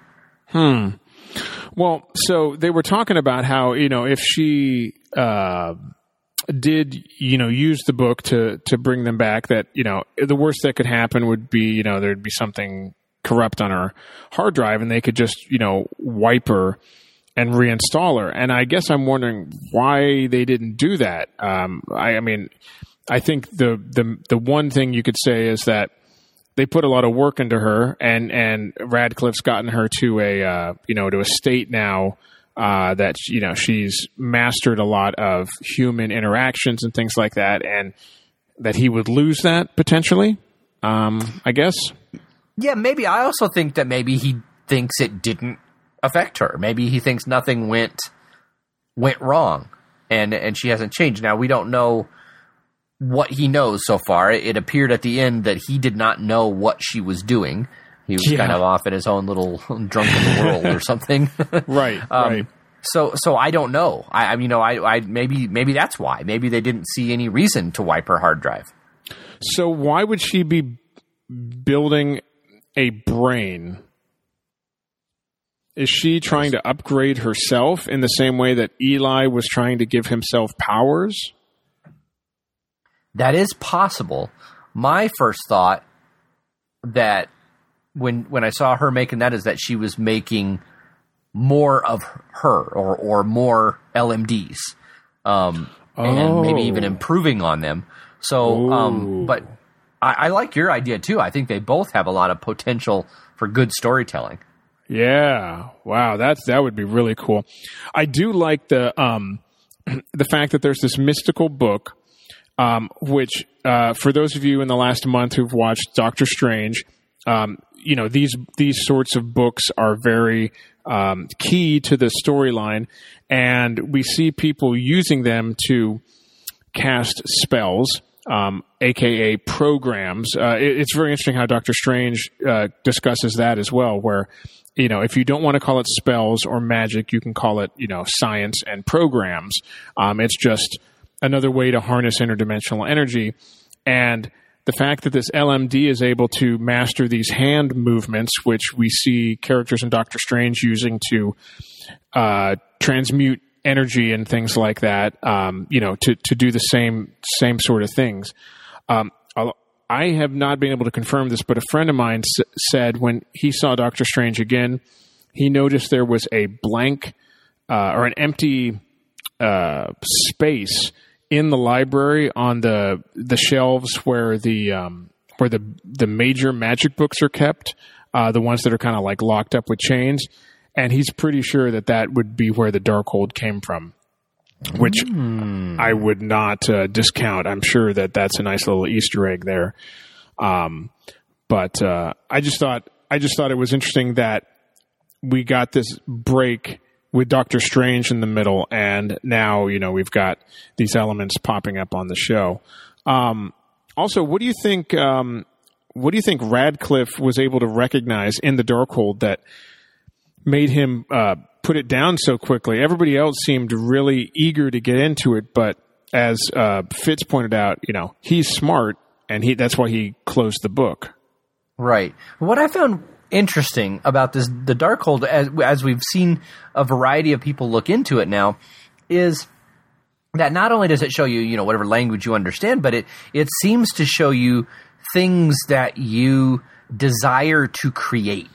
S3: Well, so they were talking about how, you know, if she uh, did, you know, use the book to, to bring them back, that, you know, the worst that could happen would be, you know, there'd be something corrupt on her hard drive and they could just, you know, wipe her and reinstall her. And I guess I'm wondering why they didn't do that. Um, I, I mean, I think the, the the one thing you could say is that they put a lot of work into her, and, and Radcliffe's gotten her to a uh, you know to a state now uh, that, you know, she's mastered a lot of human interactions and things like that, and that he would lose that potentially. Um, I guess.
S5: Yeah, maybe. I also think that maybe he thinks it didn't affect her. Maybe he thinks nothing went went wrong, and and she hasn't changed. Now we don't know what he knows so far. It appeared at the end that he did not know what she was doing. He was
S3: Yeah.
S5: kind of off in his own little drunken world or something.
S3: Right.
S5: Um,
S3: right.
S5: So, so I don't know. I, I, you know, I, I maybe, maybe that's why. Maybe they didn't see any reason to wipe her hard drive.
S3: So why would she be building a brain? Is she trying to upgrade herself in the same way that Eli was trying to give himself powers?
S5: That is possible. My first thought that when when I saw her making that is that she was making more of her or or more L M Ds. Um, and maybe
S3: Oh.
S5: even improving on them. So, um, but I, I like your idea too. I think they both have a lot of potential for good storytelling.
S3: Yeah. Wow. That's, that would be really cool. I do like the, um, the fact that there's this mystical book, um, which, uh, for those of you in the last month who've watched Doctor Strange, um, you know, these, these sorts of books are very, um, key to the storyline, and we see people using them to cast spells, um, aka programs. Uh, it, it's very interesting how Doctor Strange, uh, discusses that as well, where, you know, if you don't want to call it spells or magic, you can call it, you know, science and programs. Um, it's just another way to harness interdimensional energy. And the fact that this L M D is able to master these hand movements, which we see characters in Doctor Strange using to uh, transmute energy and things like that, um, you know, to, to do the same same sort of things. Um, I'll, I have not been able to confirm this, but a friend of mine s- said when he saw Doctor Strange again, he noticed there was a blank uh, or an empty uh, space in the library on the the shelves where the um, where the the major magic books are kept, uh, the ones that are kind of like locked up with chains, and he's pretty sure that that would be where the Darkhold came from, which mm. I would not uh, discount. I'm sure that that's a nice little Easter egg there. Um, but uh, I just thought I just thought it was interesting that we got this break with Doctor Strange in the middle, and now, you know, we've got these elements popping up on the show. Um, also, what do you think? Um, what do you think Radcliffe was able to recognize in the Darkhold that made him uh, put it down so quickly? Everybody else seemed really eager to get into it, but as uh, Fitz pointed out, you know, he's smart, and he that's why he closed the book.
S5: Right. What I found interesting about this, the Darkhold, as, as we've seen a variety of people look into it now, is that not only does it show you, you know, whatever language you understand, but it, it seems to show you things that you desire to create.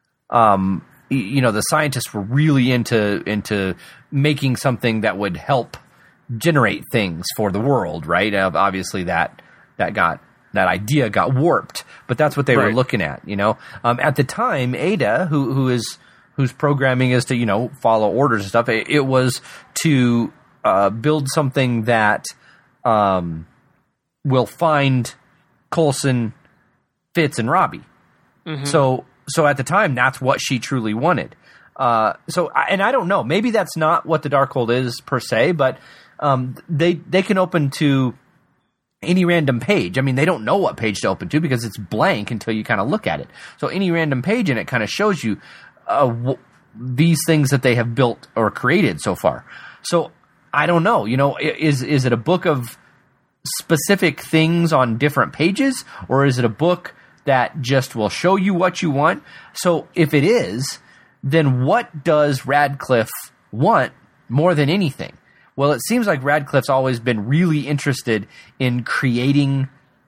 S5: Um, you know, the scientists were really into, into making something that would help generate things for the world, right? Obviously that, that got, that idea got warped, but that's what they right. were looking at, you know. Um, at the time, Ada, who who is whose programming is to, you know, follow orders and stuff, it, it was to uh, build something that um, will find Coulson, Fitz, and Robbie. Mm-hmm. So so at the time, that's what she truly wanted. Uh, so and I don't know, maybe that's not what the Darkhold is per se, but um, they they can open to any random page. I mean, they don't know what page to open to because it's blank until you kind of look at it. So any random page in it kind of shows you uh, w- these things that they have built or created so far. So I don't know, you know, is is it a book of specific things on different pages, or is it a book that just will show you what you want? So if it is, then what does Radcliffe want more than anything? Well, it seems like Radcliffe's always been really interested in creating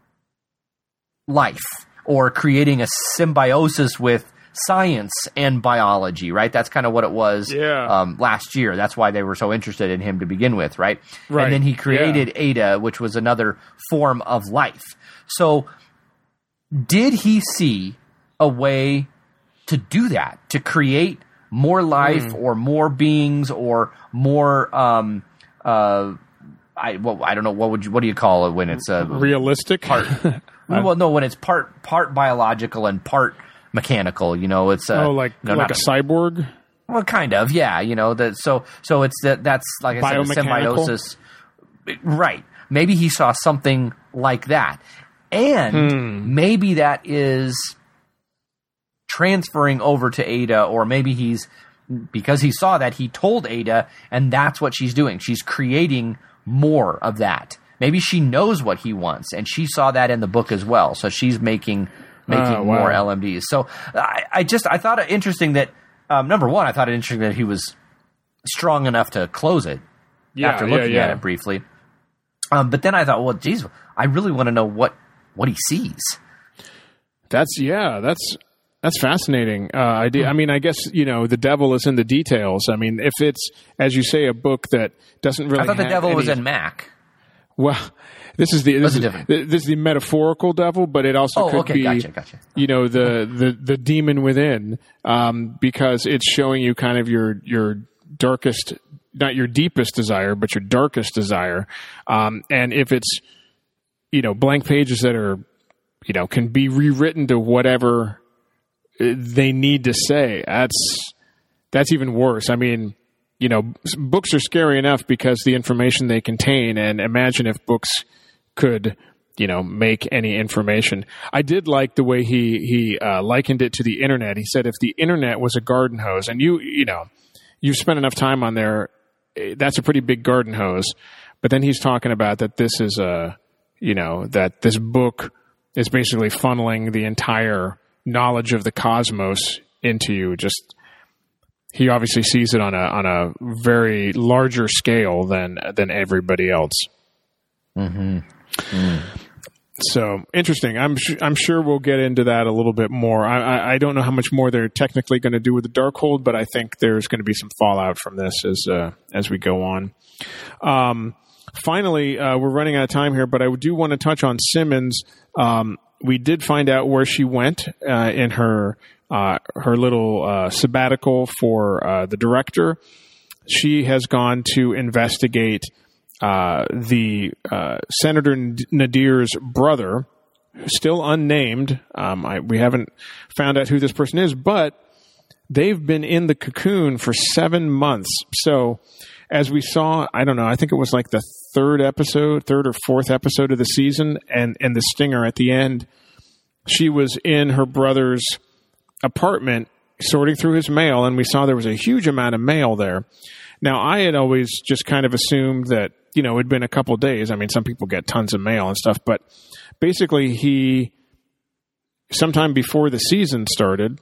S5: life or creating a symbiosis with science and biology, right? That's kind of what it was
S3: yeah.
S5: um, last year. That's why they were so interested in him to begin with, right?
S3: Right.
S5: And then he created
S3: yeah.
S5: Ada, which was another form of life. So did he see a way to do that, to create more life mm. or more beings or more... Um, Uh, I well, I don't know what would you what do you call it when it's uh,
S3: realistic?
S5: Part, well, no, when it's part part biological and part mechanical. You know, it's uh,
S3: oh, like
S5: no,
S3: like a, a cyborg.
S5: Well, kind of, yeah. You know, that so so it's that that's like I said, a symbiosis, right? Maybe he saw something like that, and hmm. maybe that is transferring over to Ada, or maybe he's. Because he saw that, he told Ada, and that's what she's doing. She's creating more of that. Maybe she knows what he wants, and she saw that in the book as well. So she's making making uh, wow. more L M Ds. So I, I just I thought it interesting that um, number one, I thought it interesting that he was strong enough to close it
S3: yeah,
S5: after looking
S3: yeah, yeah.
S5: at it briefly. Um, but then I thought, well, geez, I really want to know what what he sees.
S3: That's yeah, that's. That's fascinating uh, idea. I mean, I guess, you know, the devil is in the details. I mean, if it's, as you say, a book that doesn't really
S5: I thought the
S3: have
S5: devil
S3: any,
S5: was in Mac.
S3: Well, this is the this is,
S5: different?
S3: this is the metaphorical devil, but it also
S5: Oh,
S3: could
S5: okay,
S3: be,
S5: gotcha, gotcha.
S3: you know, the, the, the demon within, um, because it's showing you kind of your your darkest, not your deepest desire, but your darkest desire. Um, and if it's, you know, blank pages that are, you know, can be rewritten to whatever they need to say, that's that's even worse. I mean, you know, books are scary enough because the information they contain, and imagine if books could, you know, make any information. I did like the way he he uh, likened it to the internet. He said if the internet was a garden hose, and you you know, you've spent enough time on there, that's a pretty big garden hose. But then he's talking about that this is a, you know, that this book is basically funneling the entire knowledge of the cosmos into you. Just he obviously sees it on a on a very larger scale than than everybody else.
S5: Mm-hmm. Mm.
S3: So interesting. I'm sh- I'm sure we'll get into that a little bit more. I, I, I don't know how much more they're technically going to do with the Darkhold, but I think there's going to be some fallout from this as uh, as we go on. Um, finally, uh, we're running out of time here, but I do want to touch on Simmons. Um, we did find out where she went uh, in her uh, her little uh, sabbatical for uh, the director. She has gone to investigate uh, the uh, Senator Nadir's brother, still unnamed. Um, I, we haven't found out who this person is, but they've been in the cocoon for seven months. So as we saw, I don't know, I think it was like the third episode, third or fourth episode of the season, and, and the stinger at the end, she was in her brother's apartment sorting through his mail, and we saw there was a huge amount of mail there. Now, I had always just kind of assumed that, you know, it'd been a couple days. I mean, some people get tons of mail and stuff, but basically he, sometime before the season started,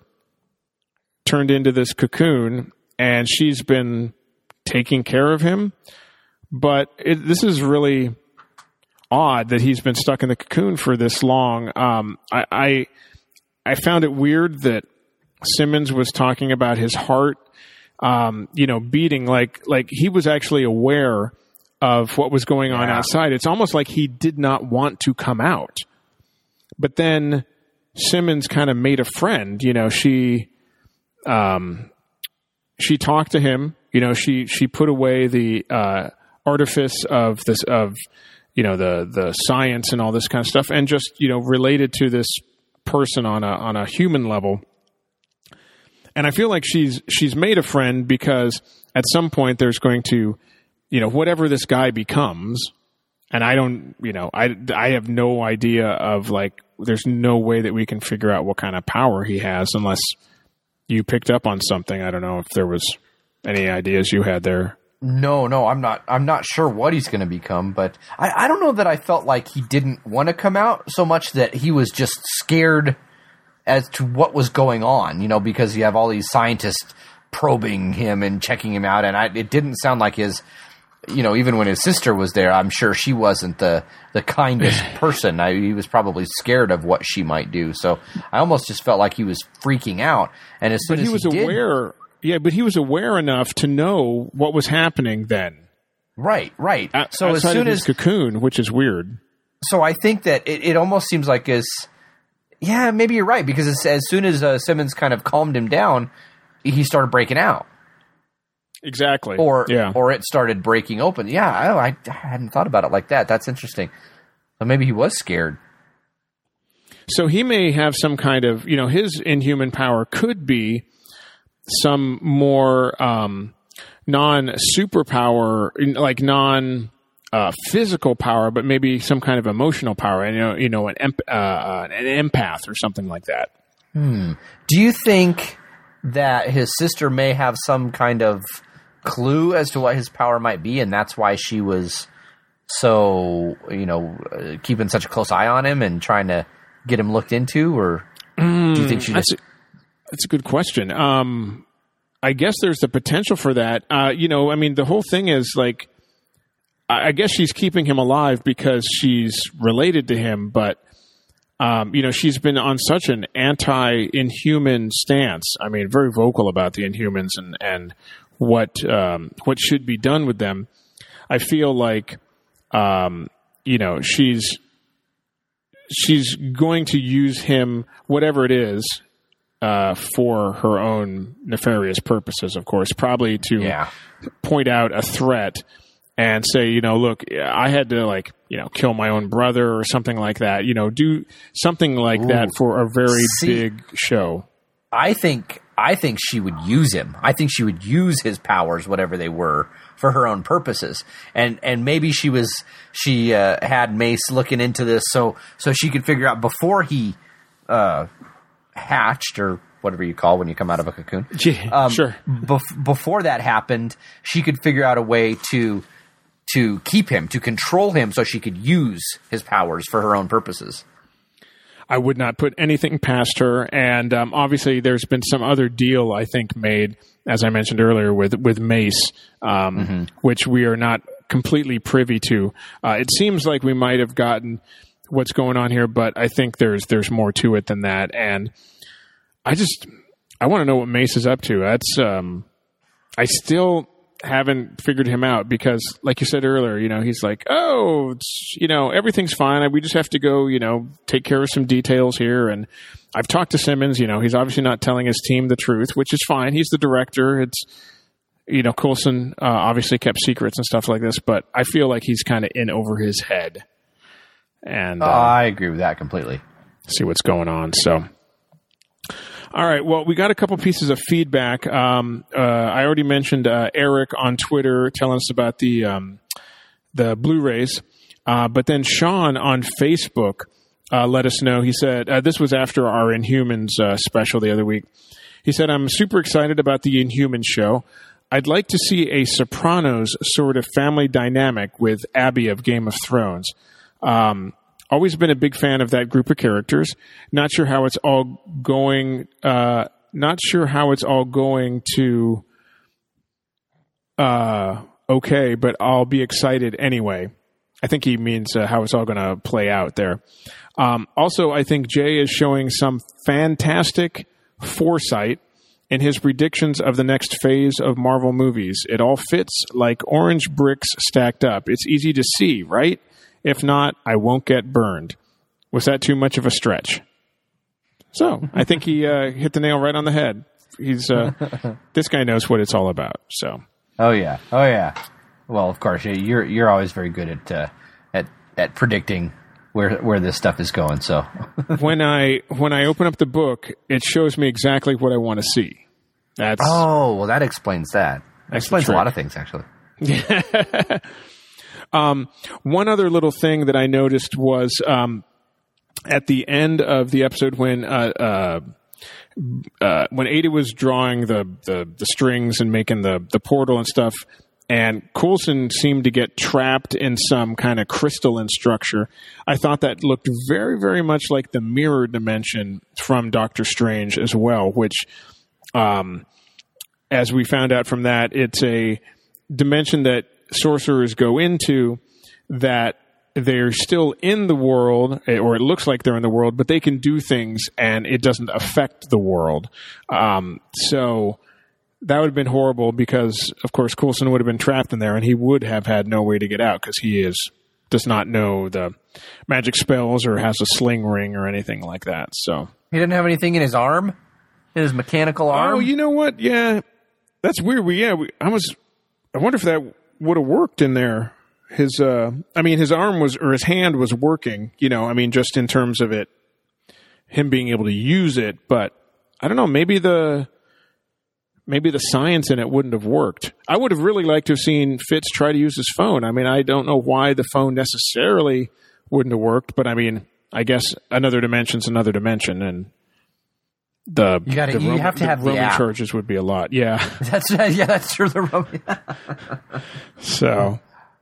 S3: turned into this cocoon, and she's been taking care of him. But it, this is really odd that he's been stuck in the cocoon for this long. Um, I, I I found it weird that Simmons was talking about his heart, um, you know, beating like like he was actually aware of what was going on
S5: yeah.
S3: outside. It's almost like he did not want to come out. But then Simmons kind of made a friend. You know, she um, she talked to him. You know, she she put away the uh, artifice of this of you know the the science and all this kind of stuff, and just you know related to this person on a on a human level. And I feel like she's she's made a friend because at some point there's going to, you know, whatever this guy becomes, and I don't, you know, I, I have no idea of like, there's no way that we can figure out what kind of power he has unless you picked up on something. I don't know if there was any ideas you had there.
S5: No, no, I'm not. I'm not sure what he's going to become, but I, I don't know that I felt like he didn't want to come out so much that he was just scared as to what was going on, you know, because you have all these scientists probing him and checking him out, and I, it didn't sound like his, you know, even when his sister was there, I'm sure she wasn't the, the kindest person. I, he was probably scared of what she might do, so I almost just felt like he was freaking out. And as soon
S3: but
S5: as
S3: he was
S5: he did,
S3: aware, yeah, but he was aware enough to know what was happening then.
S5: Right, right.
S3: O-
S5: so as
S3: outside
S5: soon
S3: of his
S5: as
S3: cocoon, which is weird.
S5: So I think that it, it almost seems like as, yeah, maybe you're right, because as, as soon as uh, Simmons kind of calmed him down, he started breaking out.
S3: Exactly.
S5: Or
S3: yeah.
S5: or it started breaking open. Yeah, I, I hadn't thought about it like that. That's interesting. So maybe he was scared.
S3: So he may have some kind of, you know, his inhuman power could be some more um, non-superpower, like non... Uh, physical power, but maybe some kind of emotional power, you know, you know, an emp- uh, an empath or something like that.
S5: Hmm. Do you think that his sister may have some kind of clue as to what his power might be, and that's why she was so, you know, uh, keeping such a close eye on him and trying to get him looked into, or
S3: mm,
S5: do you think she
S3: that's
S5: just...
S3: A, that's a good question. Um, I guess there's the potential for that. Uh, you know, I mean, the whole thing is like, I guess she's keeping him alive because she's related to him, but Um, you know, she's been on such an anti-Inhuman stance. I mean, very vocal about the Inhumans and, and what um, what should be done with them. I feel like, um, you know, she's she's going to use him, whatever it is, uh, for her own nefarious purposes, of course, probably to
S5: Yeah.
S3: point out a threat and say, you know, look, I had to, like, you know, kill my own brother or something like that. You know, do something like
S5: Ooh.
S3: that for a very
S5: See,
S3: big show.
S5: I think I think she would use him. I think she would use his powers, whatever they were, for her own purposes. And and maybe she was she uh, had Mace looking into this so so she could figure out before he uh, hatched, or whatever you call when you come out of a cocoon.
S3: Yeah,
S5: um,
S3: sure.
S5: Bef- before that happened, she could figure out a way to to keep him, to control him, so she could use his powers for her own purposes.
S3: I would not put anything past her. And um, obviously, there's been some other deal, I think, made, as I mentioned earlier, with with Mace, um, mm-hmm. which we are not completely privy to. Uh, it seems like we might have gotten what's going on here, but I think there's there's more to it than that. And I just I want to know what Mace is up to. That's um, I still haven't figured him out because, like you said earlier, you know, he's like, oh, it's, you know, everything's fine. We just have to go, you know, take care of some details here. And I've talked to Simmons. You know, he's obviously not telling his team the truth, which is fine. He's the director. It's, you know, Coulson uh, obviously kept secrets and stuff like this, but I feel like he's kind of in over his head. And uh,
S5: uh, I agree with that completely.
S3: See what's going on. So. All right. Well, we got a couple pieces of feedback. Um, uh, I already mentioned uh, Eric on Twitter telling us about the um, the Blu-rays, uh, but then Sean on Facebook uh, let us know. He said uh, this was after our Inhumans uh, special the other week. He said, "I'm super excited about the Inhumans show. I'd like to see a Sopranos sort of family dynamic with Abby of Game of Thrones." Um, Always been a big fan of that group of characters. Not sure how it's all going. Uh, not sure how it's all going to. Uh, okay, but I'll be excited anyway. I think he means uh, how it's all going to play out there. Um, also, I think Jay is showing some fantastic foresight in his predictions of the next phase of Marvel movies. It all fits like orange bricks stacked up. It's easy to see, right? If not, I won't get burned. Was that too much of a stretch? So I think he uh, hit the nail right on the head. He's uh, this guy knows what it's all about. So.
S5: Oh yeah, oh yeah. Well, of course, you're you're always very good at uh, at at predicting where where this stuff is going. So
S3: when I when I open up the book, it shows me exactly what I want to see. That's
S5: oh well, that explains that. That explains a lot of things, actually.
S3: Yeah. Um, one other little thing that I noticed was um, at the end of the episode when uh, uh, uh, when Ada was drawing the, the, the strings and making the, the portal and stuff, and Coulson seemed to get trapped in some kind of crystalline structure. I thought that looked very, very much like the mirror dimension from Doctor Strange as well, which, um, as we found out from that, it's a dimension that sorcerers go into that they're still in the world, or it looks like they're in the world, but they can do things and it doesn't affect the world. Um, so that would have been horrible because, of course, Coulson would have been trapped in there and he would have had no way to get out because he is does not know the magic spells or has a sling ring or anything like that. So
S5: he didn't have anything in his arm, in his mechanical arm.
S3: Oh, you know what? Yeah, that's weird. We yeah, we, I was. I wonder if that would have worked in there. His, uh, I mean, his arm was, or his hand was working, you know, I mean, just in terms of it, him being able to use it, but I don't know, maybe the, maybe the science in it wouldn't have worked. I would have really liked to have seen Fitz try to use his phone. I mean, I don't know why the phone necessarily wouldn't have worked, but I mean, I guess another dimension's another dimension, and the
S5: you, gotta,
S3: the
S5: you
S3: roam,
S5: have to
S3: the
S5: have the
S3: roaming
S5: app.
S3: charges would be a lot. Yeah.
S5: That's yeah, that's true. The roaming.
S3: So,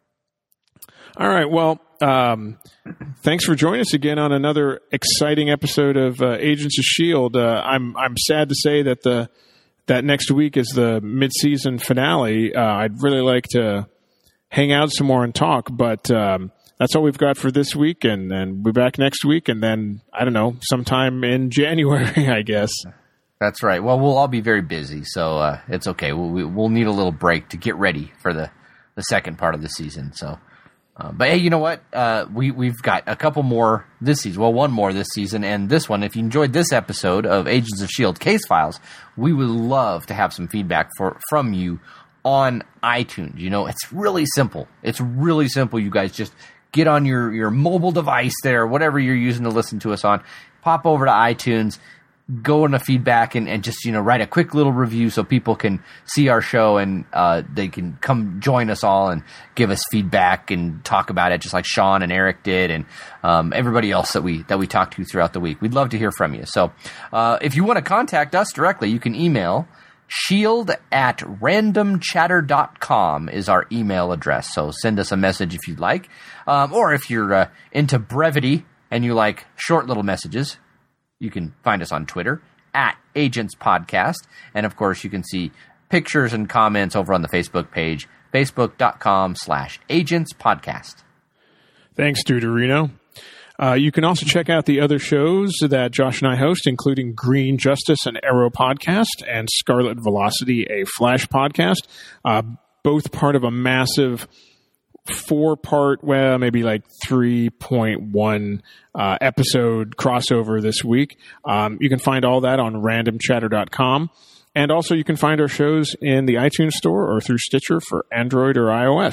S3: all right. Well, um, thanks for joining us again on another exciting episode of uh, Agents of S H I E L D. Uh, I'm I'm sad to say that the that next week is the mid-season finale. Uh, I'd really like to hang out some more and talk, but um, that's all we've got for this week, and then we'll be back next week, and then, I don't know, sometime in January, I guess.
S5: That's right. Well, we'll all be very busy, so uh, it's okay. We'll, we'll need a little break to get ready for the, the second part of the season. So, uh, but hey, you know what? Uh, we we've got a couple more this season. Well, one more this season, and this one. If you enjoyed this episode of Agents of S H I E L D Case Files, we would love to have some feedback for from you on iTunes. You know, it's really simple. It's really simple. You guys just get on your your mobile device there, whatever you're using to listen to us on. Pop over to iTunes. Go into feedback and, and just, you know, write a quick little review so people can see our show and uh, they can come join us all and give us feedback and talk about it, just like Sean and Eric did, and um, everybody else that we that we talked to throughout the week. We'd love to hear from you. So uh, if you want to contact us directly, you can email shield at randomchatter dot com is our email address. So send us a message if you'd like. Um, or if you're uh, into brevity and you like short little messages, you can find us on Twitter, at Agents Podcast. And, of course, you can see pictures and comments over on the Facebook page, facebook.com slash Agents Podcast.
S3: Thanks, Deuterino. Uh, you can also check out the other shows that Josh and I host, including Green Justice, an Arrow podcast, and Scarlet Velocity, a Flash podcast, uh, both part of a massive four-part, well, maybe like three point one uh, episode crossover this week. Um, you can find all that on random chatter dot com. And also you can find our shows in the iTunes Store or through Stitcher for Android or iOS.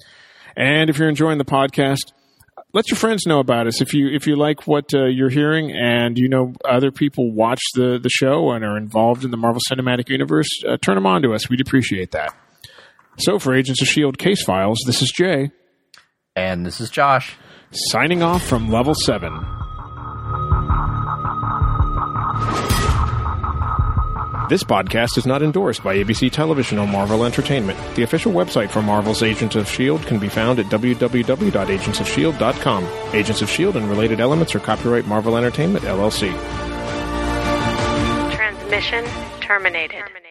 S3: And if you're enjoying the podcast, let your friends know about us. If you if you like what uh, you're hearing and you know other people watch the, the show and are involved in the Marvel Cinematic Universe, uh, turn them on to us. We'd appreciate that. So for Agents of S H I E L D Case Files, this is Jay.
S5: And this is Josh.
S3: Signing off from Level seven. This podcast is not endorsed by A B C Television or Marvel Entertainment. The official website for Marvel's Agents of S H I E L D can be found at w w w dot agents of shield dot com. Agents of S H I E L D and related elements are copyright Marvel Entertainment, L L C.
S1: Transmission terminated.